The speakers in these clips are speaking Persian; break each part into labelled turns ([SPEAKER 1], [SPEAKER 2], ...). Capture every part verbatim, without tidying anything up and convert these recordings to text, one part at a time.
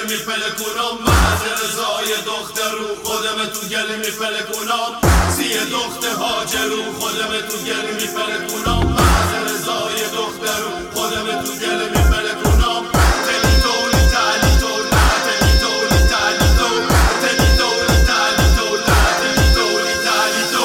[SPEAKER 1] میپلکونم محض رضای دخترو خودم تو گل میپلکونم سی دخت هاجرو خودم تو گل میپلکونم محض رضای دخترو خودم تو گل میپلکونم تلی تولی تلی تولا تلی تولی تلی تو تلی تولی تلی تولا تلی تولی تلی تو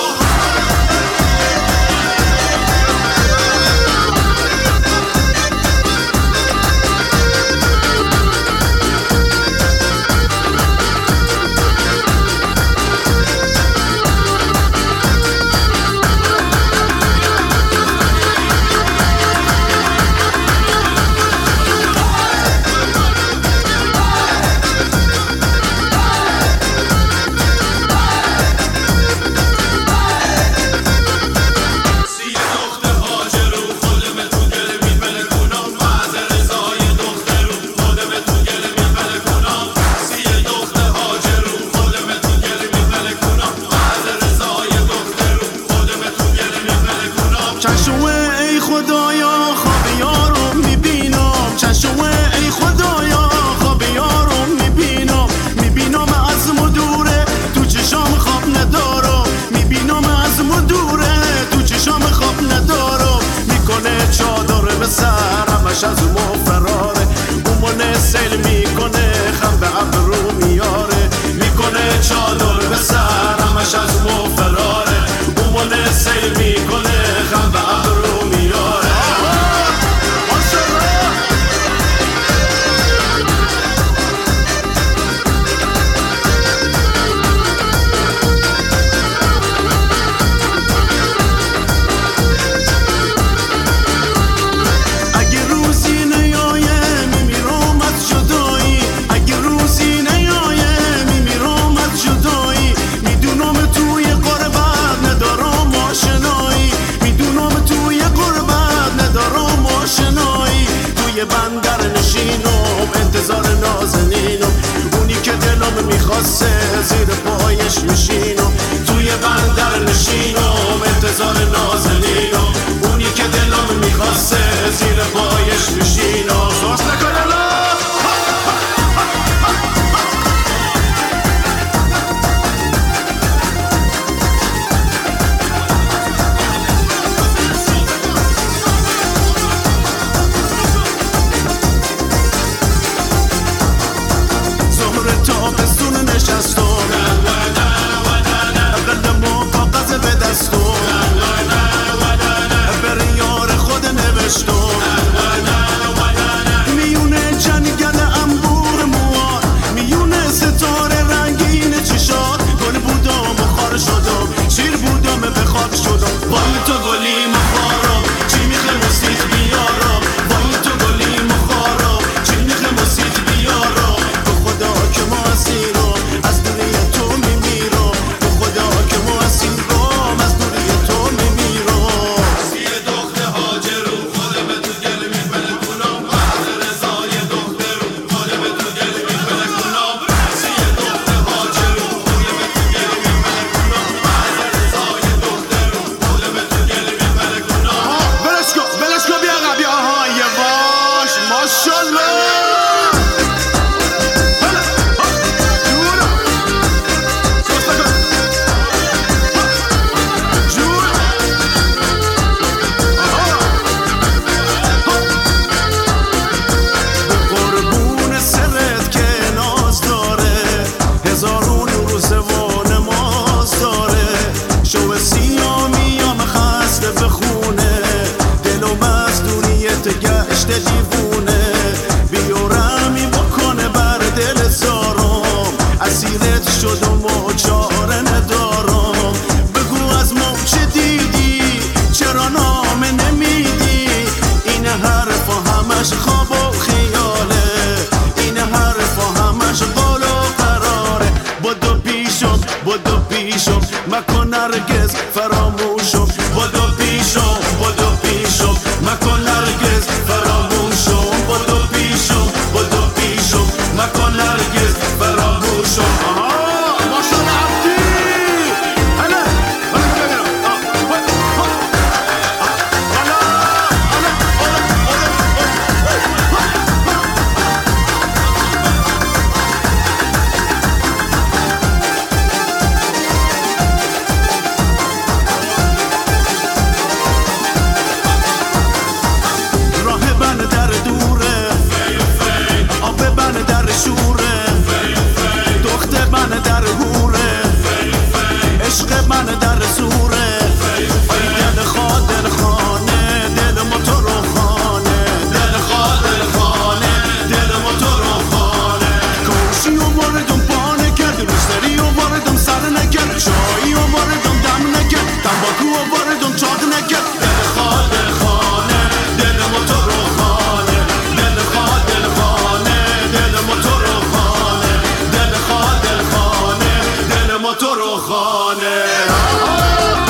[SPEAKER 1] از ما فراره اومونه سیل میکنه خم به ابرو میاره میکنه چادر به سر همش از ما فراره اومونه سیل میکنه خم به ابرو میاره بندر نشینم انتظار نازنینم اونی که دلم میخواسته زیر پایش میشینم توی بندر نشینم انتظار نازنینم اونی که دلم میخواسته زیر پایش میشینم سوش نکنه میونه جنگل انبوه موار میونه ستاره رنگین چشات گل بودم و خار شدم شیر بودم به خاک شدم وای تو گلی مخارم چی میخه موسیق بیارم وای تو گلی مخارم چی میخه موسیق بیارم به خدا که ما اسیرم از دوری تو میمیرم به خدا که ما اسیرم از دوری تو میمیرم سی دخت هاجرو خودم تو گل میپلکونم محض رضای دخترو خودم تو گل میپلکونم سی دخت هاجرو خودم تو گل میپلکونم محض رضای دخترو خودم تو گل میپلکونم بلش کن بلش کن بیا قبی آها یواش ماشالله گشت دیوونه بیارمی بکنه بر دل زارم اسیرت شدم و چاره ندارم بگو از ما چه دیدی چرا نامه نمیدی این حرفا همش خواب و خیاله این حرفا همش قول و قراره بدو پیشم بدو پیشم مکن هرگز فراموشم بدو پیشم بدو پیشم مکن هرگز فراموشم بدو پیشم بدو پیشم مکن هرگز فراموشم آها ماشا عبدی هلا هلا خانه